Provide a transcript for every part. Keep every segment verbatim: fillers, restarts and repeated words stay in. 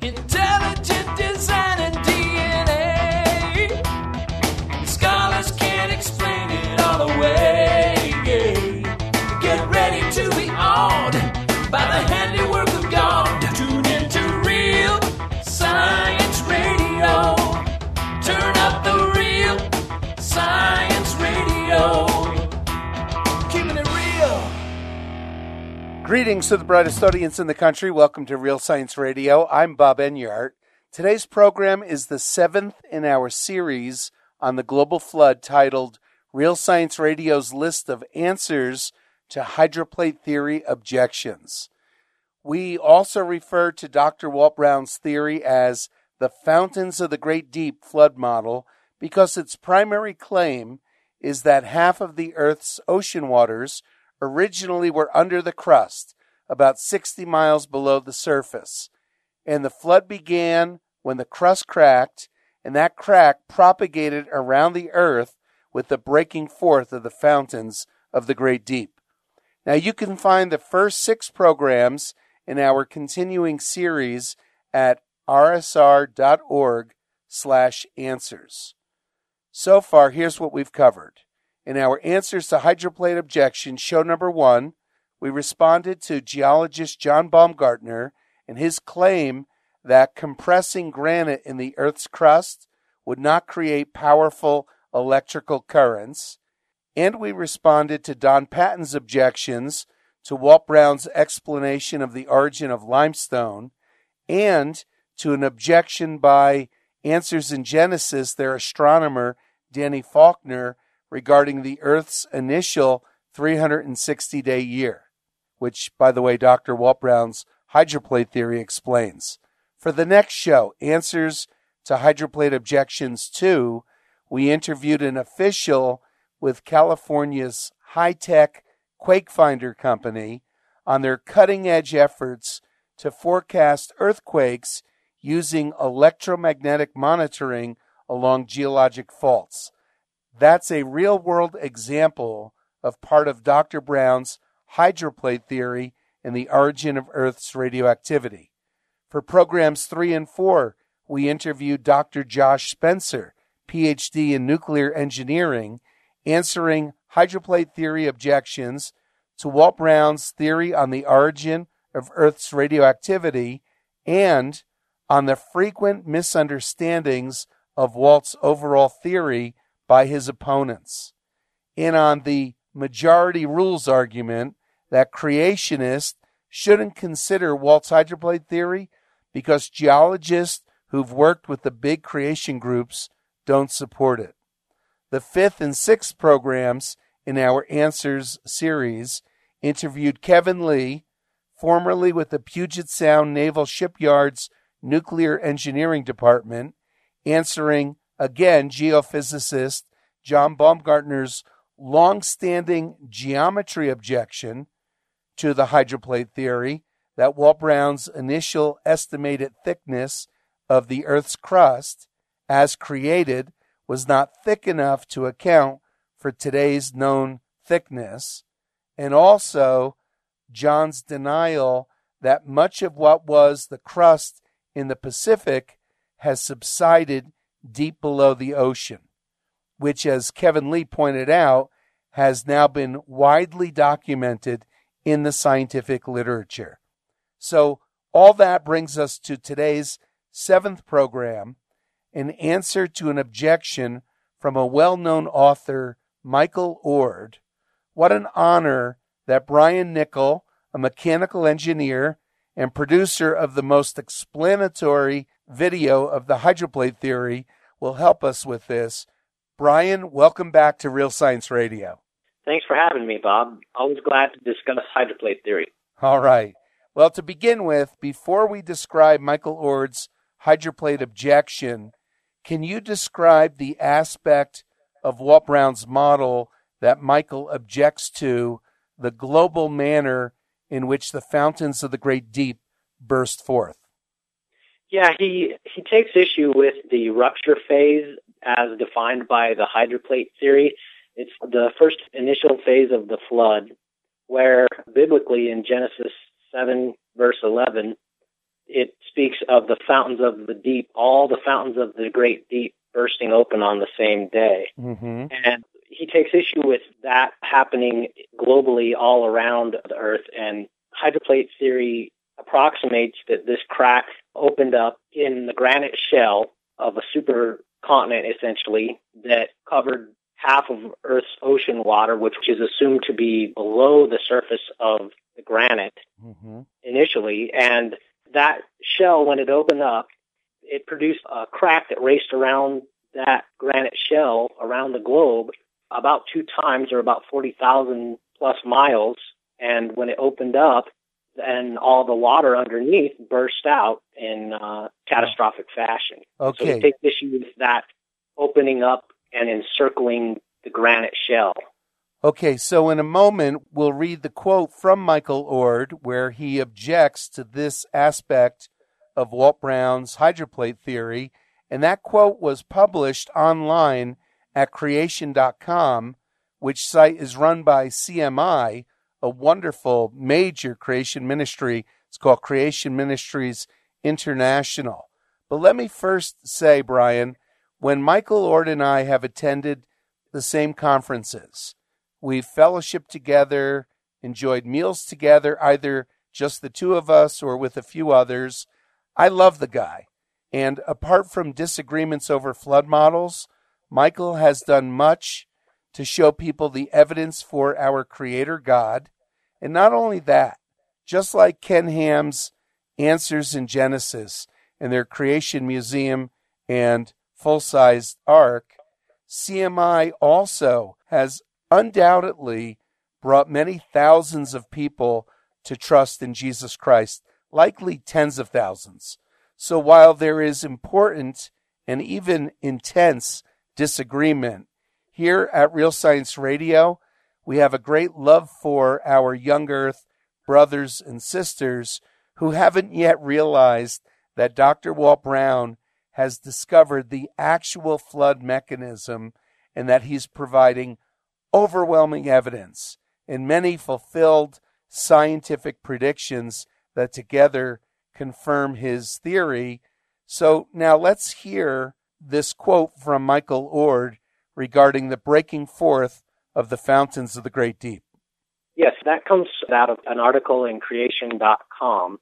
Intelligent design and D N A. Scholars can't explain it all away. Get ready to be awed by the handiwork of God. Tune into Real Science Radio. Turn up the Real Science Radio. Keeping it real. Greetings to the brightest audience in the country. Welcome to Real Science Radio. I'm Bob Enyart. Today's program is the seventh in our series on the global flood titled Real Science Radio's List of Answers to Hydroplate Theory Objections. We also refer to Doctor Walt Brown's theory as the Fountains of the Great Deep flood model because its primary claim is that half of the Earth's ocean waters originally were under the crust, about sixty miles below the surface. And the flood began when the crust cracked, and that crack propagated around the Earth with the breaking forth of the fountains of the Great Deep. Now, you can find the first six programs in our continuing series at rsr.org slash answers. So far, here's what we've covered. In our Answers to Hydroplate Objections, show number one, we responded to geologist John Baumgartner and his claim that compressing granite in the Earth's crust would not create powerful electrical currents. And we responded to Don Patton's objections to Walt Brown's explanation of the origin of limestone and to an objection by Answers in Genesis, their astronomer Danny Faulkner, regarding the Earth's initial three hundred sixty day year, which, by the way, Doctor Walt Brown's hydroplate theory explains. For the next show, Answers to Hydroplate Objections two, we interviewed an official with California's high-tech QuakeFinder company on their cutting-edge efforts to forecast earthquakes using electromagnetic monitoring along geologic faults. That's a real-world example of part of Doctor Brown's hydroplate theory and the origin of Earth's radioactivity. For programs three and four, we interviewed Doctor Josh Spencer, P H D in nuclear engineering, answering hydroplate theory objections to Walt Brown's theory on the origin of Earth's radioactivity and on the frequent misunderstandings of Walt's overall theory by his opponents, and on the majority rules argument that creationists shouldn't consider Walt's hydroplate theory because geologists who've worked with the big creation groups don't support it. The fifth and sixth programs in our Answers series interviewed Kevin Lee, formerly with the Puget Sound Naval Shipyard's Nuclear Engineering Department, answering, again, geophysicist John Baumgartner's long-standing geometry objection to the hydroplate theory that Walt Brown's initial estimated thickness of the Earth's crust, as created, was not thick enough to account for today's known thickness, and also John's denial that much of what was the crust in the Pacific has subsided deep below the ocean, which, as Kevin Lee pointed out, has now been widely documented in the scientific literature. So all that brings us to today's seventh program, an answer to an objection from a well-known author, Michael Ord. What an honor that Brian Nickel, a mechanical engineer and producer of the most explanatory video of the hydroplate theory, will help us with this. Brian, welcome back to Real Science Radio. Thanks for having me, Bob. Always glad to discuss hydroplate theory. All right. Well, to begin with, before we describe Michael Ord's hydroplate objection, can you describe the aspect of Walt Brown's model that Michael objects to, the global manner in which the fountains of the Great Deep burst forth? Yeah, he, he takes issue with the rupture phase as defined by the hydroplate theory. It's the first initial phase of the flood, where biblically in Genesis seven, verse eleven, it speaks of the fountains of the deep, all the fountains of the great deep bursting open on the same day. Mm-hmm. And he takes issue with that happening globally all around the Earth. And hydroplate theory approximates that this crack opened up in the granite shell of a supercontinent, essentially, that covered half of Earth's ocean water, which is assumed to be below the surface of the granite Mm-hmm. initially. And that shell, when it opened up, it produced a crack that raced around that granite shell around the globe about two times, or about forty thousand plus miles. And when it opened up, then all the water underneath burst out in uh, catastrophic fashion. Okay. So he takes issue with that opening up and encircling the granite shell. Okay, so in a moment, we'll read the quote from Michael Ord where he objects to this aspect of Walt Brown's hydroplate theory, and that quote was published online at creation dot com, which site is run by C M I, a wonderful major creation ministry. It's called Creation Ministries International. But let me first say, Brian, when Michael Ord and I have attended the same conferences, we've fellowshiped together, enjoyed meals together, either just the two of us or with a few others. I love the guy. And apart from disagreements over flood models, Michael has done much to show people the evidence for our Creator God. And not only that, just like Ken Ham's Answers in Genesis and their Creation Museum and full-sized Ark, C M I also has undoubtedly brought many thousands of people to trust in Jesus Christ, likely tens of thousands. So while there is important and even intense disagreement, here at Real Science Radio, we have a great love for our young earth brothers and sisters who haven't yet realized that Doctor Walt Brown has discovered the actual flood mechanism and that he's providing overwhelming evidence and many fulfilled scientific predictions that together confirm his theory. So now let's hear this quote from Michael Ord regarding the breaking forth of the fountains of the great deep. Yes, that comes out of an article in creation dot com.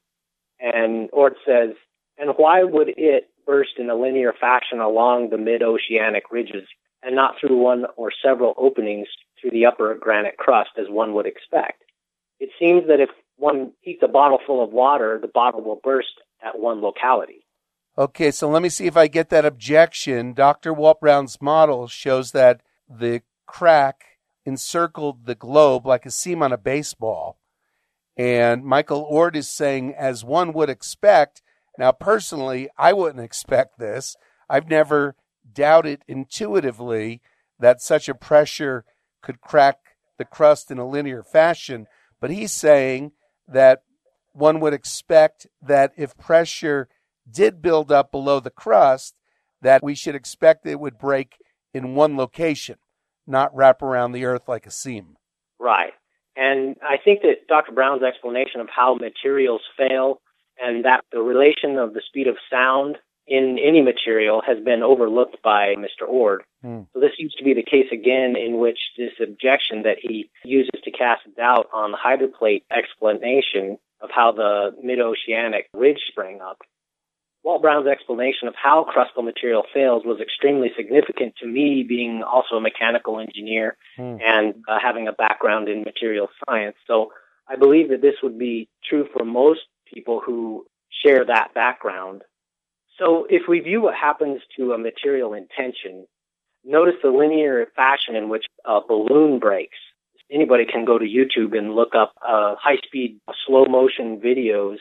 And Ord says, and why would it burst in a linear fashion along the mid-oceanic ridges and not through one or several openings through the upper granite crust as one would expect? It seems that if one heats a bottle full of water, the bottle will burst at one locality. Okay, so let me see if I get that objection. Doctor Walt Brown's model shows that the crack encircled the globe like a seam on a baseball. And Michael Ord is saying, as one would expect, now personally, I wouldn't expect this. I've never doubted intuitively that such a pressure could crack the crust in a linear fashion. But he's saying that one would expect that if pressure did build up below the crust, that we should expect it would break in one location, not wrap around the earth like a seam. Right. And I think that Doctor Brown's explanation of how materials fail and that the relation of the speed of sound in any material has been overlooked by Mister Ord. Hmm. So this seems to be the case again in which this objection that he uses to cast doubt on the hydroplate explanation of how the mid-oceanic ridge sprang up. Walt Brown's explanation of how crustal material fails was extremely significant to me, being also a mechanical engineer Hmm. and uh, having a background in material science. So I believe that this would be true for most people who share that background. So if we view what happens to a material in tension, notice the linear fashion in which a balloon breaks. Anybody can go to YouTube and look up uh, high-speed, slow-motion videos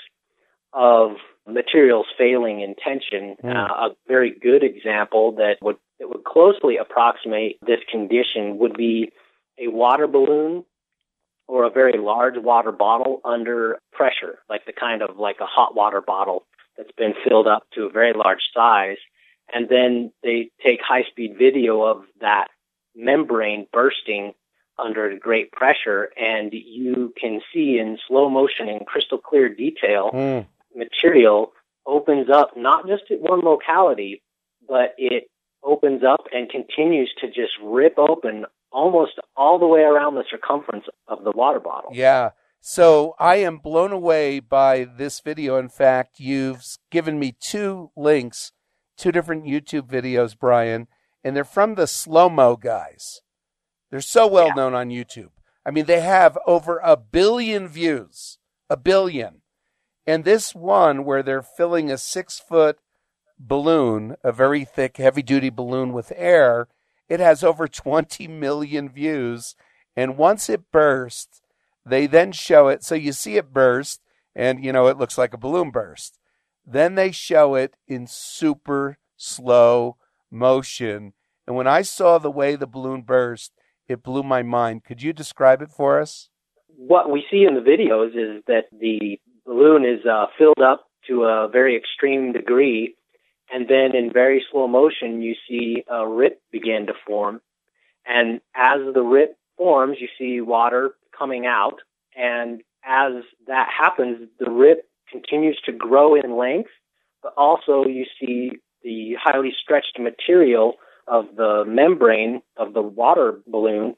of materials failing in tension. Mm. Uh, a very good example that would that would closely approximate this condition would be a water balloon or a very large water bottle under pressure, like the kind of like a hot water bottle that's been filled up to a very large size. And then they take high-speed video of that membrane bursting under great pressure, and you can see in slow motion in crystal clear detail Mm. material opens up not just at one locality, but it opens up and continues to just rip open almost all the way around the circumference of the water bottle. Yeah. So I am blown away by this video. In fact, you've given me two links, two different YouTube videos, Brian, and they're from the slow-mo guys. They're so well yeah. known on YouTube. I mean, they have over a billion views, a billion. And this one where they're filling a six-foot balloon, a very thick, heavy-duty balloon with air, it has over twenty million views. And once it bursts, they then show it. So you see it burst, and, you know, it looks like a balloon burst. Then they show it in super slow motion. And when I saw the way the balloon burst, it blew my mind. Could you describe it for us? What we see in the videos is that the balloon is uh, filled up to a very extreme degree, and then in very slow motion, you see a rip begin to form. And as the rip forms, you see water coming out, and as that happens, the rip continues to grow in length, but also you see the highly stretched material of the membrane of the water balloon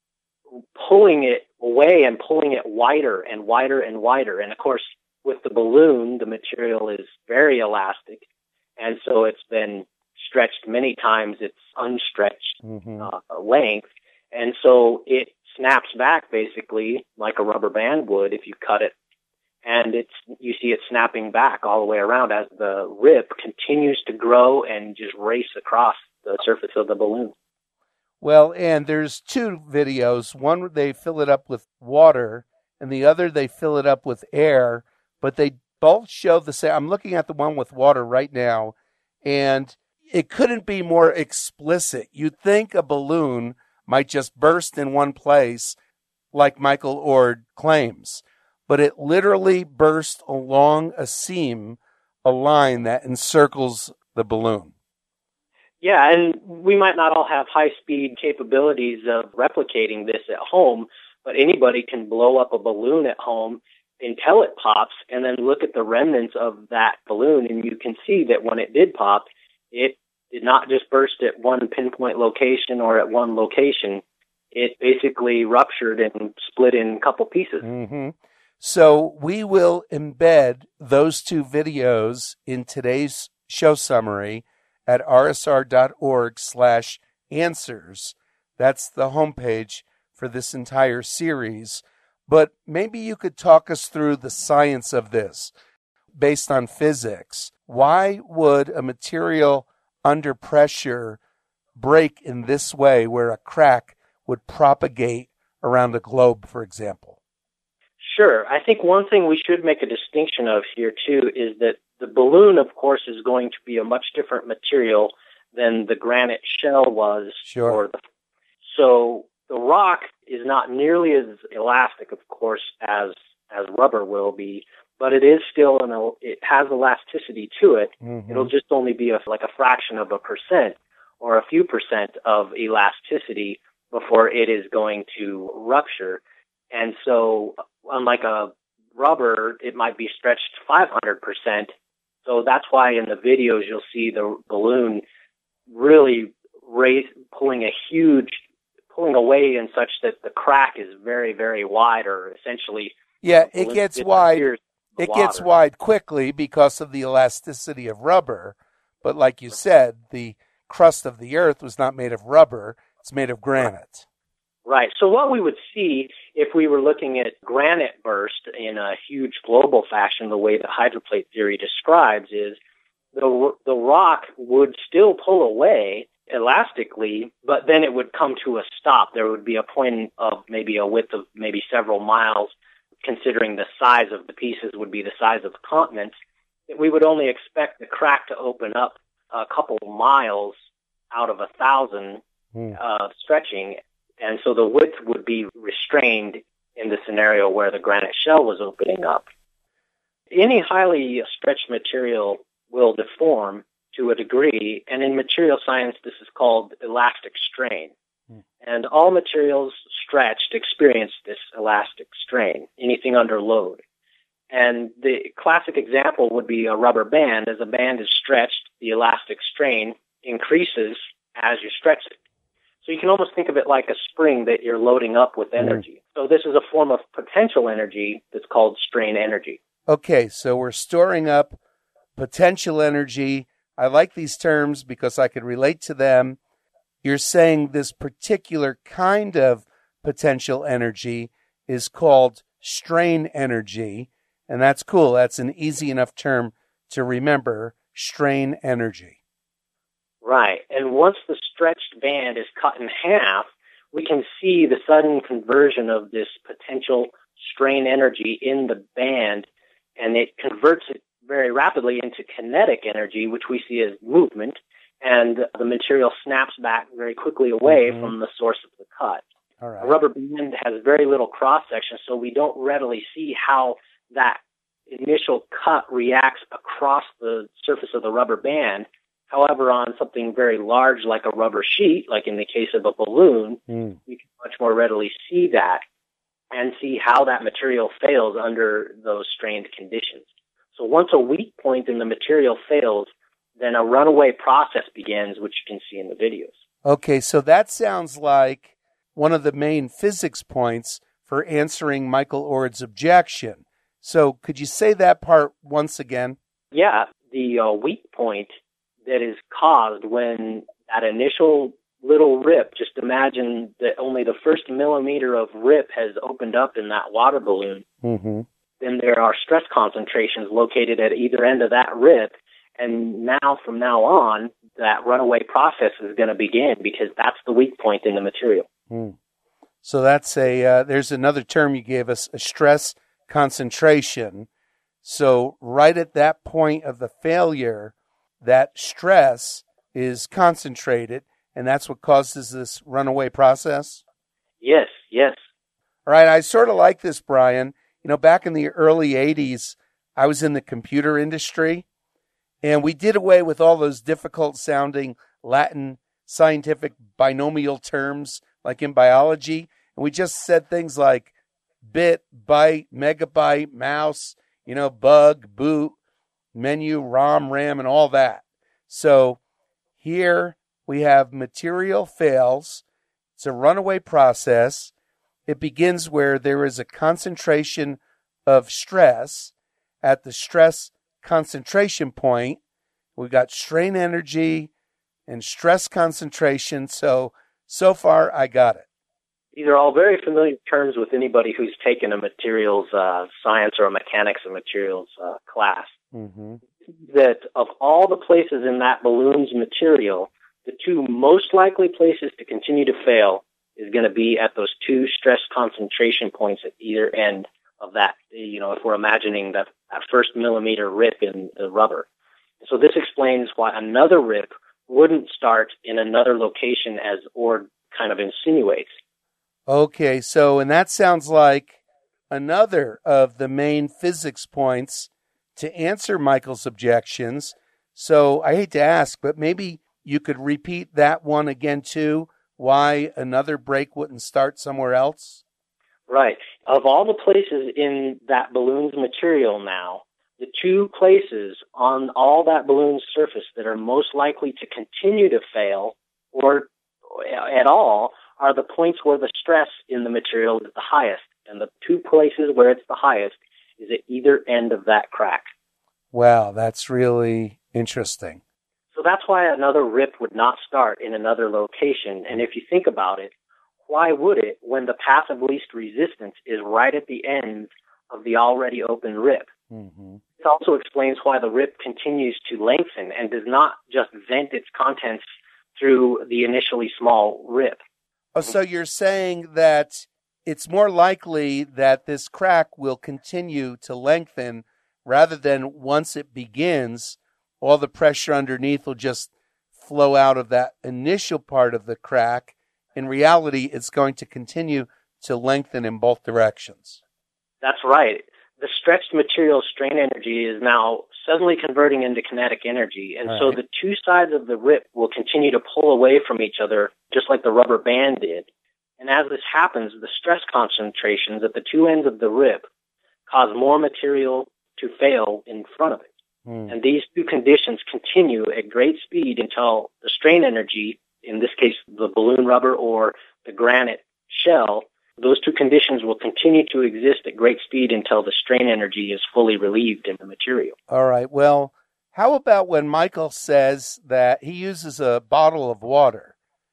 pulling it away and pulling it wider and wider and wider. And of course, with the balloon, the material is very elastic, and so it's been stretched many times its unstretched mm-hmm. uh, length, and so it snaps back basically like a rubber band would if you cut it, and it's you see it snapping back all the way around as the rip continues to grow and just race across the surface of the balloon. Well, and there's two videos. One, they fill it up with water, and the other, they fill it up with air, but they both show the same. I'm looking at the one with water right now, and it couldn't be more explicit. You'd think a balloon might just burst in one place, like Michael Ord claims, but it literally burst along a seam, a line that encircles the balloon. Yeah, and we might not all have high-speed capabilities of replicating this at home, but anybody can blow up a balloon at home until it pops, and then look at the remnants of that balloon, and you can see that when it did pop, it did not just burst at one pinpoint location or at one location. It basically ruptured and split in a couple pieces. Mm-hmm. So we will embed those two videos in today's show summary at rsr.org slash answers. That's the homepage for this entire series. But maybe you could talk us through the science of this based on physics. Why would a material under pressure break in this way where a crack would propagate around a globe, for example? Sure. I think one thing we should make a distinction of here, too, is that the balloon, of course, is going to be a much different material than the granite shell was. Sure. Or the, so the rock is not nearly as elastic, of course, as as rubber will be, but it is still, an, it has elasticity to it. Mm-hmm. It'll just only be a, like a fraction of a percent or a few percent of elasticity before it is going to rupture. And so, unlike a rubber, it might be stretched five hundred percent. So that's why in the videos you'll see the balloon really raise, pulling a huge, pulling away in such that the crack is very, very wide, or essentially. Yeah, it gets wide. It gets wide quickly because of the elasticity of rubber. But like you said, the crust of the earth was not made of rubber. It's made of granite. Right. So what we would see if we were looking at granite burst in a huge global fashion, the way the hydroplate theory describes, is the the rock would still pull away elastically, but then it would come to a stop. There would be a point of maybe a width of maybe several miles, considering the size of the pieces would be the size of the continents. We would only expect the crack to open up a couple of miles out of a thousand mm. uh, stretching. And so the width would be restrained in the scenario where the granite shell was opening up. Any highly stretched material will deform to a degree, and in material science this is called elastic strain. Hmm. And all materials stretched experience this elastic strain, anything under load. And the classic example would be a rubber band. As a band is stretched, the elastic strain increases as you stretch it. So you can almost think of it like a spring that you're loading up with energy. Mm. So this is a form of potential energy that's called strain energy. Okay, so we're storing up potential energy. I like these terms because I could relate to them. You're saying this particular kind of potential energy is called strain energy, and that's cool. That's an easy enough term to remember, strain energy. Right, and once the stretched band is cut in half, we can see the sudden conversion of this potential strain energy in the band, and it converts it very rapidly into kinetic energy, which we see as movement, and the material snaps back very quickly away mm-hmm. from the source of the cut. All right. A rubber band has very little cross-section, so we don't readily see how that initial cut reacts across the surface of the rubber band. However, on something very large like a rubber sheet, like in the case of a balloon, mm. we can much more readily see that and see how that material fails under those strained conditions. So once a weak point in the material fails, then a runaway process begins, which you can see in the videos. Okay, so that sounds like one of the main physics points for answering Michael Ord's objection. So could you say that part once again? Yeah, the uh, weak point that is caused when that initial little rip, just imagine that only the first millimeter of rip has opened up in that water balloon. Mm-hmm. Then there are stress concentrations located at either end of that rip. And now, from now on, that runaway process is going to begin because that's the weak point in the material. Mm. So that's a, uh, there's another term you gave us, a stress concentration. So right at that point of the failure, that stress is concentrated, and that's what causes this runaway process? Yes, yes. All right, I sort of like this, Brian. You know, back in the early eighties, I was in the computer industry, and we did away with all those difficult-sounding Latin scientific binomial terms like in biology, and we just said things like bit, byte, megabyte, mouse, you know, bug, boot, menu, ROM, RAM, and all that. So here we have material fails. It's a runaway process. It begins where there is a concentration of stress. At the stress concentration point, we've got strain energy and stress concentration. So, so far, I got it. These are all very familiar terms with anybody who's taken a materials uh, science or a mechanics of materials uh, class. Mm-hmm. That of all the places in that balloon's material, the two most likely places to continue to fail is going to be at those two stress concentration points at either end of that, you know, if we're imagining that, that first millimeter rip in the rubber. So this explains why another rip wouldn't start in another location as Ord kind of insinuates. Okay, so, and that sounds like another of the main physics points to answer Michael's objections. So I hate to ask, but maybe you could repeat that one again too, why another break wouldn't start somewhere else? Right. Of all the places in that balloon's material now, the two places on all that balloon's surface that are most likely to continue to fail or at all are the points where the stress in the material is the highest. And the two places where it's the highest is at either end of that crack. Wow, that's really interesting. So that's why another rip would not start in another location. And if you think about it, why would it when the path of least resistance is right at the end of the already open rip? Mm-hmm. It also explains why the rip continues to lengthen and does not just vent its contents through the initially small rip. Oh, so you're saying that it's more likely that this crack will continue to lengthen rather than once it begins, all the pressure underneath will just flow out of that initial part of the crack. In reality, it's going to continue to lengthen in both directions. That's right. The stretched material strain energy is now suddenly converting into kinetic energy, and All so right. the two sides of the rip will continue to pull away from each other, just like the rubber band did. And as this happens, the stress concentrations at the two ends of the rip cause more material to fail in front of it. Mm. And these two conditions continue at great speed until the strain energy, in this case the balloon rubber or the granite shell, those two conditions will continue to exist at great speed until the strain energy is fully relieved in the material. All right. Well, how about when Michael says that he uses a bottle of water,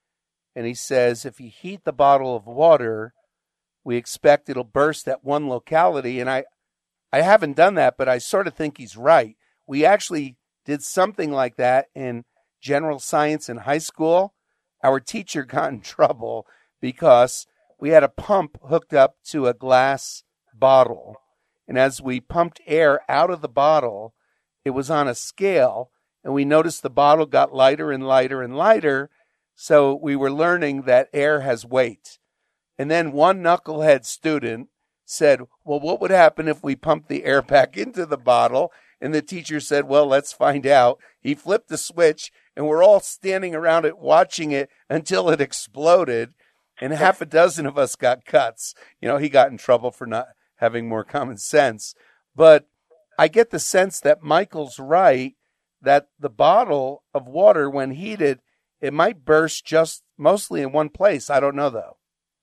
and he says if you heat the bottle of water, we expect it'll burst at one locality, and I, I haven't done that, but I sort of think he's right. We actually did something like that in general science in high school. Our teacher got in trouble because we had a pump hooked up to a glass bottle. And as we pumped air out of the bottle, it was on a scale, and we noticed the bottle got lighter and lighter and lighter. So we were learning that air has weight. And then one knucklehead student said, well, what would happen if we pumped the air back into the bottle? And the teacher said, well, let's find out. He flipped the switch, and we're all standing around it watching it until it exploded. And half a dozen of us got cuts. You know, he got in trouble for not having more common sense. But I get the sense that Michael's right, that the bottle of water, when heated, it might burst just mostly in one place. I don't know, though.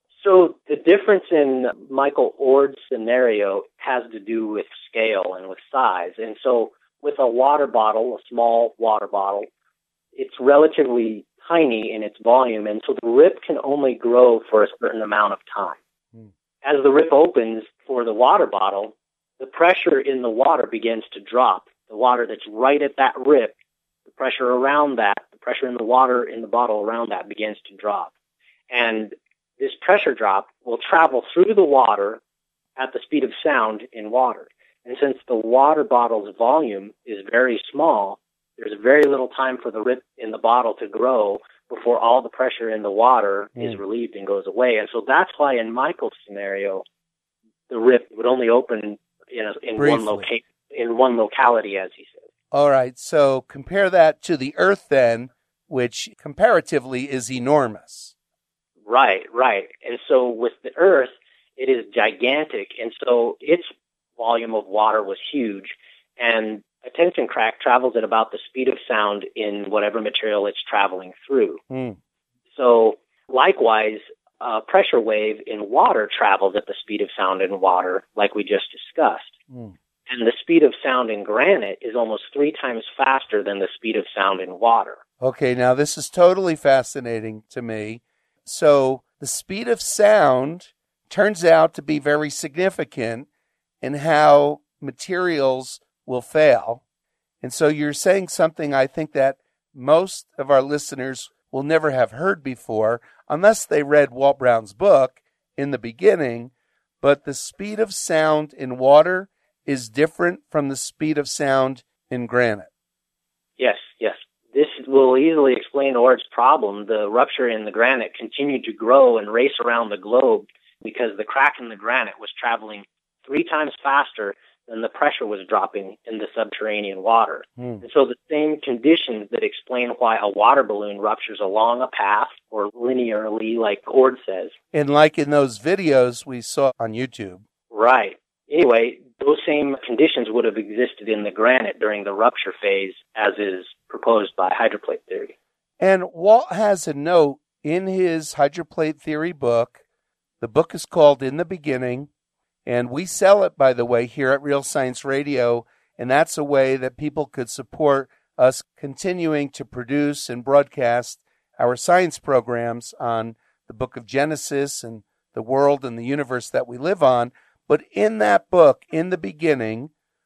So the difference in Michael Ord's scenario has to do with scale and with size. And so with a water bottle, a small water bottle, it's relatively tiny in its volume, and so the rip can only grow for a certain amount of time. Hmm. As the rip opens for the water bottle, the pressure in the water begins to drop. The water that's right at that rip, the pressure around that, the pressure in the water in the bottle around that begins to drop. And this pressure drop will travel through the water at the speed of sound in water. And since the water bottle's volume is very small, there's very little time for the rip in the bottle to grow before all the pressure in the water mm. is relieved and goes away. And so that's why in Michael's scenario, the rip would only open in, a, in one loca- in one locality, as he said. All right. So compare that to the Earth then, which comparatively is enormous. Right, right. And so with the Earth, it is gigantic. And so its volume of water was huge. And a tension crack travels at about the speed of sound in whatever material it's traveling through. Mm. So likewise, a pressure wave in water travels at the speed of sound in water, like we just discussed. Mm. And the speed of sound in granite is almost three times faster than the speed of sound in water. Okay, now this is totally fascinating to me. So the speed of sound turns out to be very significant in how materials will fail. And so you're saying something I think that most of our listeners will never have heard before, unless they read Walt Brown's book In the Beginning. But the speed of sound in water is different from the speed of sound in granite. Yes, yes. This will easily explain Ord's problem. The rupture in the granite continued to grow and race around the globe because the crack in the granite was traveling three times faster than the pressure was dropping in the subterranean water. Mm. And so the same conditions that explain why a water balloon ruptures along a path or linearly, like Ord says. And like in those videos we saw on YouTube. Right. Anyway, those same conditions would have existed in the granite during the rupture phase, as is proposed by hydroplate theory. And Walt has a note in his hydroplate theory book. The book is called In the Beginning, and we sell it, by the way, here at Real Science Radio, and that's a way that people could support us continuing to produce and broadcast our science programs on the book of Genesis and the world and the universe that we live on. But in that book, In the Beginning,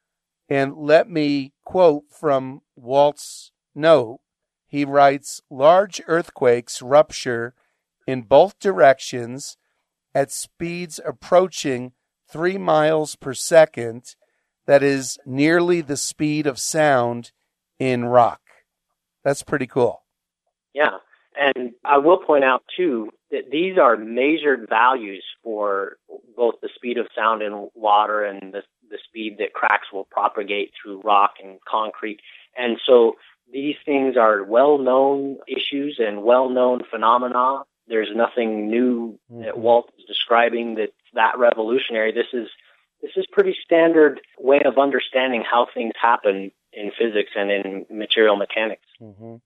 and let me quote from Walt's note, he writes, large earthquakes rupture in both directions at speeds approaching three miles per second, that is nearly the speed of sound in rock. That's pretty cool. Yeah, and I will point out, too, that these are measured values for both the speed of sound in water and the, the speed that cracks will propagate through rock and concrete. And so these things are well-known issues and well-known phenomena. There's nothing new mm-hmm. that Walt is describing that's that revolutionary. This is this is pretty standard way of understanding how things happen in physics and in material mechanics. Mm-hmm.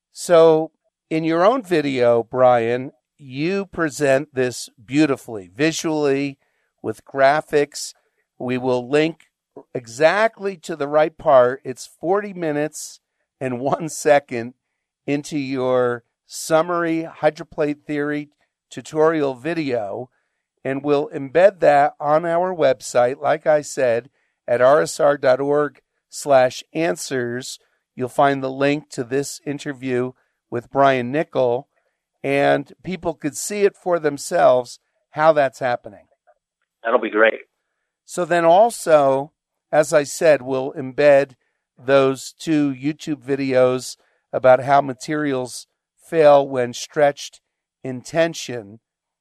So in your own video, Brian, you present this beautifully, visually, with graphics. We will link exactly to the right part. It's forty minutes and one second into your summary hydroplate theory tutorial video, and we'll embed that on our website, like I said, at r s r dot org slash answers. You'll find the link to this interview with Brian Niccol, and people could see it for themselves how that's happening. That'll be great. So then also, as I said, we'll embed those two YouTube videos about how materials fail when stretched in tension.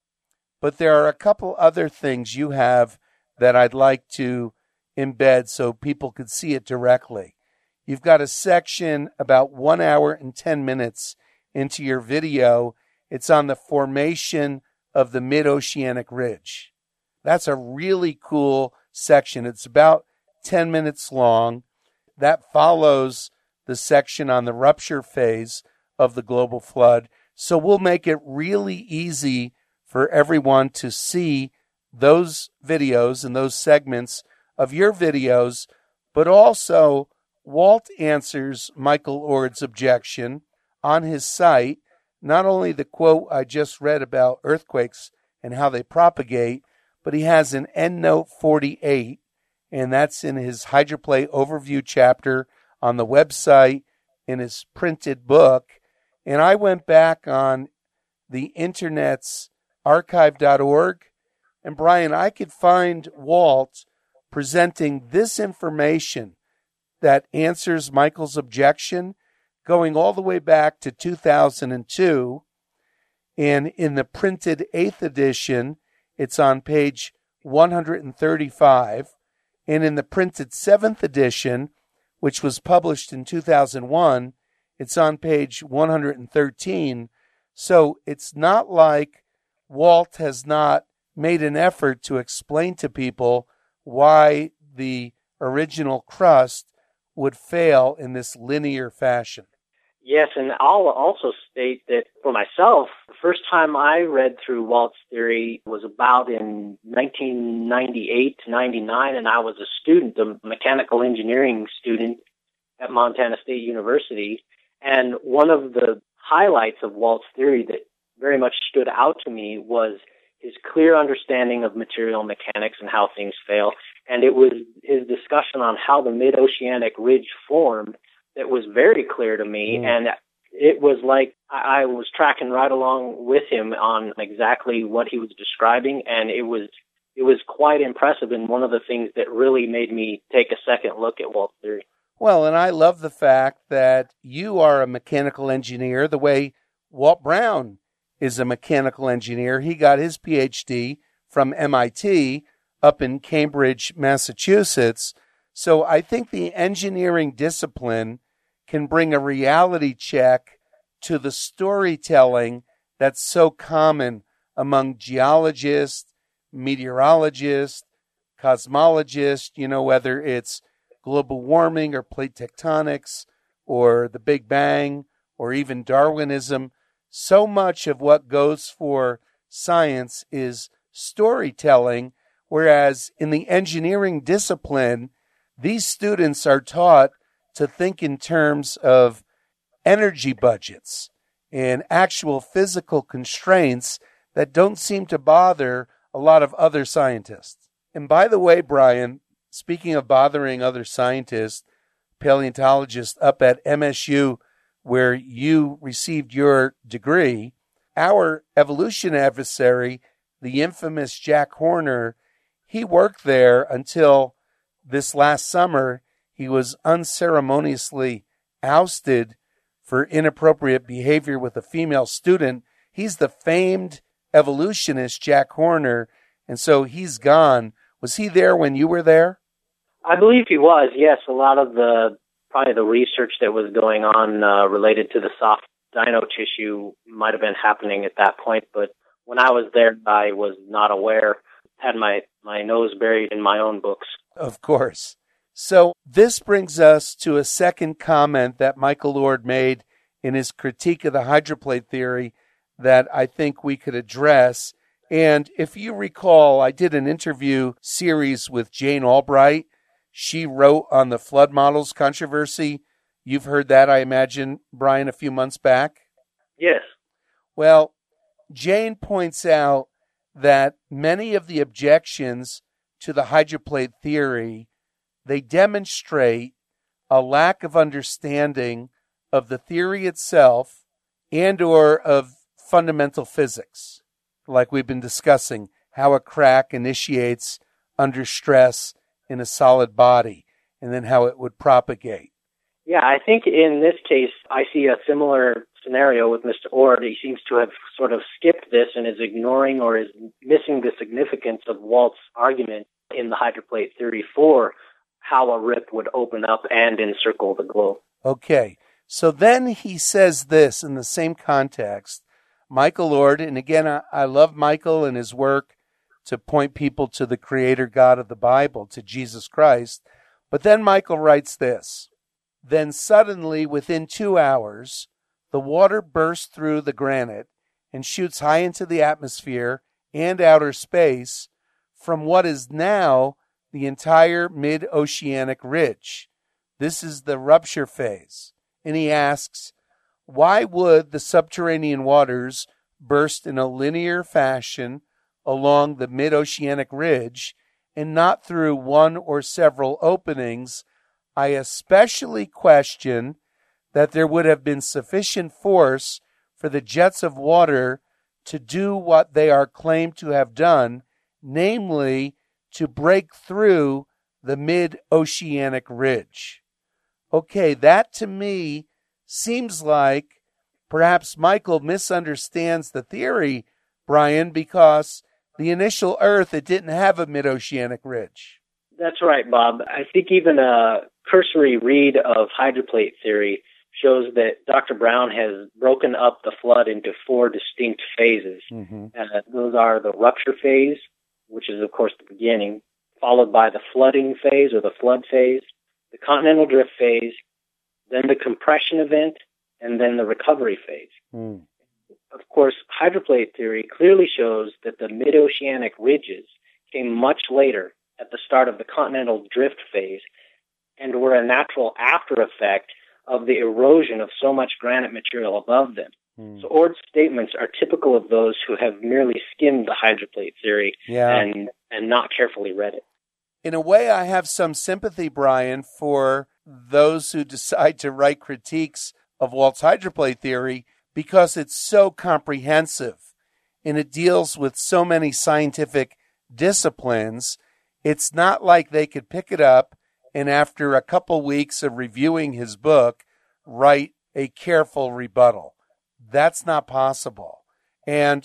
But there are a couple other things you have that I'd like to embed so people could see it directly. You've got a section about one hour and ten minutes into your video. It's on the formation of the mid-oceanic ridge. That's a really cool section. It's about ten minutes long. That follows the section on the rupture phase of the global flood. So we'll make it really easy for everyone to see those videos and those segments of your videos, but also Walt answers Michael Ord's objection on his site, not only the quote I just read about earthquakes and how they propagate, but he has an EndNote forty-eight, and that's in his hydroplate overview chapter on the website in his printed book. And I went back on the internet's archive dot org, and Brian, I could find Walt presenting this information that answers Michael's objection going all the way back to two thousand two. And in the printed eighth edition, it's on page one hundred thirty-five. And in the printed seventh edition, which was published in two thousand one, it's on page one hundred thirteen. So it's not like Walt has not made an effort to explain to people why the original crust would fail in this linear fashion. Yes, and I'll also state that for myself, the first time I read through Walt's theory was about in nineteen ninety-eight to ninety-nine, and I was a student, a mechanical engineering student at Montana State University. And one of the highlights of Walt's theory that very much stood out to me was his clear understanding of material mechanics and how things fail. And it was his discussion on how the mid-oceanic ridge formed that was very clear to me. Mm. And it was like I was tracking right along with him on exactly what he was describing. And it was it was quite impressive, and one of the things that really made me take a second look at Walt's theory. Well, and I love the fact that you are a mechanical engineer the way Walt Brown is a mechanical engineer. He got his P H D from M I T up in Cambridge, Massachusetts. So I think the engineering discipline can bring a reality check to the storytelling that's so common among geologists, meteorologists, cosmologists, you know, whether it's global warming or plate tectonics or the Big Bang or even Darwinism. So much of what goes for science is storytelling, whereas in the engineering discipline, these students are taught to think in terms of energy budgets and actual physical constraints that don't seem to bother a lot of other scientists. And by the way, Brian, speaking of bothering other scientists, paleontologists up at M S U, where you received your degree, our evolution adversary, the infamous Jack Horner, he worked there until this last summer. He was unceremoniously ousted for inappropriate behavior with a female student. He's the famed evolutionist Jack Horner, and so he's gone. Was he there when you were there? I believe he was, yes. A lot of the, probably the research that was going on uh, related to the soft dino tissue might have been happening at that point, but when I was there, I was not aware. had my, my nose buried in my own books. Of course. So this brings us to a second comment that Michael Oher made in his critique of the hydroplate theory that I think we could address. And if you recall, I did an interview series with Jane Albright. She wrote on the flood models controversy. You've heard that, I imagine, Brian, a few months back? Yes. Well, Jane points out that many of the objections to the hydroplate theory, they demonstrate a lack of understanding of the theory itself and or of fundamental physics, like we've been discussing, how a crack initiates under stress in a solid body, and then how it would propagate. Yeah, I think in this case, I see a similar scenario with Mister Oher. He seems to have sort of skipped this and is ignoring or is missing the significance of Walt's argument in the hydroplate theory for how a rip would open up and encircle the globe. Okay, so then he says this in the same context. Michael Oher, and again, I, I love Michael and his work to point people to the creator God of the Bible, to Jesus Christ. But then Michael writes this: then suddenly, within two hours, the water bursts through the granite and shoots high into the atmosphere and outer space from what is now the entire mid-oceanic ridge. This is the rupture phase. And he asks, why would the subterranean waters burst in a linear fashion along the mid-oceanic ridge and not through one or several openings? I especially question that there would have been sufficient force for the jets of water to do what they are claimed to have done, namely to break through the mid-oceanic ridge. Okay, that to me seems like perhaps Michael misunderstands the theory, Brian, because the initial Earth, it didn't have a mid-oceanic ridge. That's right, Bob. I think even a cursory read of hydroplate theory shows that Doctor Brown has broken up the flood into four distinct phases. Mm-hmm. Uh, those are the rupture phase, which is, of course, the beginning, followed by the flooding phase or the flood phase, the continental drift phase, then the compression event, and then the recovery phase. Mm. Of course, hydroplate theory clearly shows that the mid-oceanic ridges came much later at the start of the continental drift phase and were a natural after effect of the erosion of so much granite material above them. Mm. So Oher's statements are typical of those who have merely skimmed the hydroplate theory yeah. and, and not carefully read it. In a way, I have some sympathy, Brian, for those who decide to write critiques of Walt's hydroplate theory because it's so comprehensive and it deals with so many scientific disciplines. It's not like they could pick it up and after a couple weeks of reviewing his book, write a careful rebuttal. That's not possible. And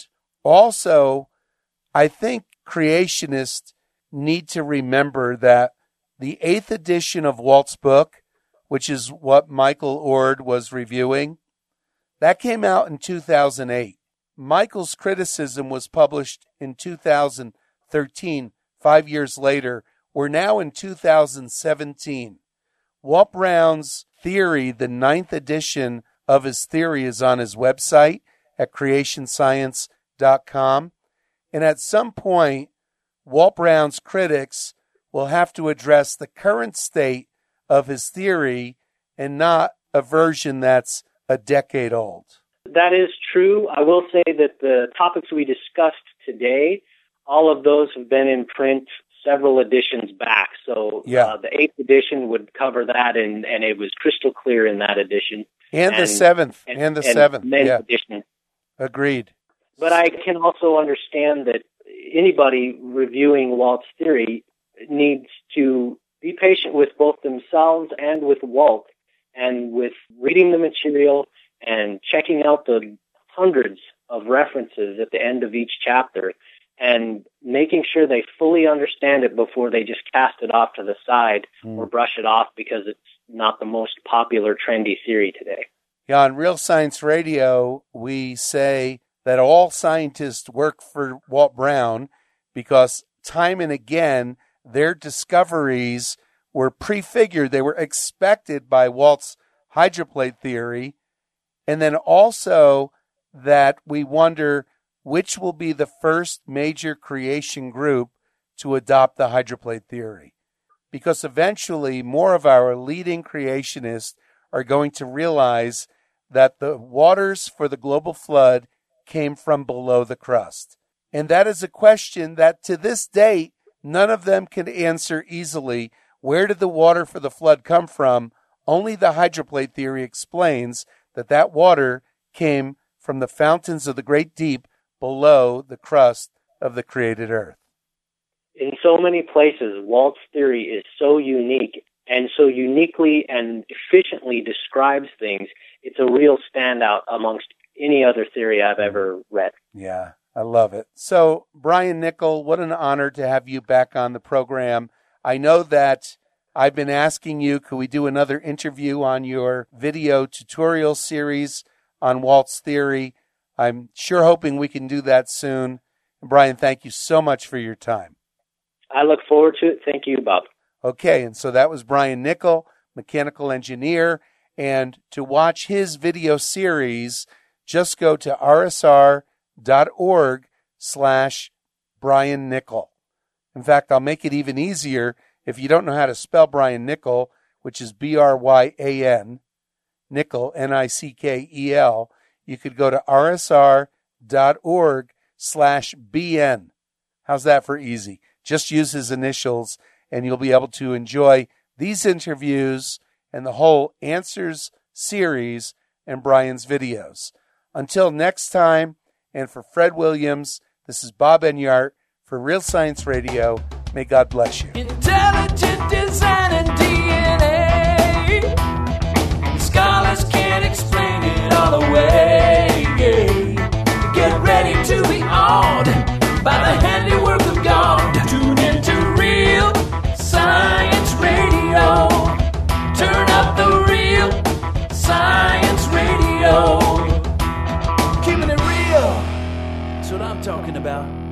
also, I think creationists need to remember that the eighth edition of Walt's book, which is what Michael Oher was reviewing, that came out in two thousand eight. Michael's criticism was published in two thousand thirteen, five years later. We're now in two thousand seventeen. Walt Brown's theory, the ninth edition of his theory, is on his website at creation science dot com. And at some point, Walt Brown's critics will have to address the current state of his theory and not a version that's a decade old. That is true. I will say that the topics we discussed today, all of those have been in print several editions back. So yeah. uh, the eighth edition would cover that, and, and it was crystal clear in that edition. And, and the seventh. And, and the and seventh. Yeah. Edition. Agreed. But I can also understand that anybody reviewing Walt's theory needs to be patient with both themselves and with Walt, and with reading the material and checking out the hundreds of references at the end of each chapter and making sure they fully understand it before they just cast it off to the side mm. or brush it off because it's not the most popular, trendy theory today. Yeah, on Real Science Radio, we say that all scientists work for Walt Brown because time and again, their discoveries were prefigured. They were expected by Walt's hydroplate theory. And then also that we wonder which will be the first major creation group to adopt the hydroplate theory. Because eventually more of our leading creationists are going to realize that the waters for the global flood came from below the crust. And that is a question that to this date, none of them can answer easily. Where did the water for the flood come from? Only the hydroplate theory explains that that water came from the fountains of the great deep below the crust of the created earth. In so many places, Walt's theory is so unique and so uniquely and efficiently describes things. It's a real standout amongst any other theory I've ever read. Yeah, I love it. So, Brian Niccol, what an honor to have you back on the program. I know that I've been asking you, could we do another interview on your video tutorial series on Walt's theory? I'm sure hoping we can do that soon. Brian, thank you so much for your time. I look forward to it. Thank you, Bob. Okay, and so that was Brian Niccol, mechanical engineer. And to watch his video series, just go to rsr.org slash Brian Niccol. In fact, I'll make it even easier. If you don't know how to spell Brian Niccol, which is B R Y A N, Niccol, N I C K E L, you could go to rsr.org slash B N. How's that for easy? Just use his initials, and you'll be able to enjoy these interviews and the whole Answers series and Brian's videos. Until next time, and for Fred Williams, this is Bob Enyart for Real Science Radio. May God bless you. Intelligent design and D N A. Scholars can't explain it all away. Yeah. Get ready to be awed by the handiwork of God. Tune into Real Science Radio. Turn up the Real Science Radio. Keeping it real. That's what I'm talking about.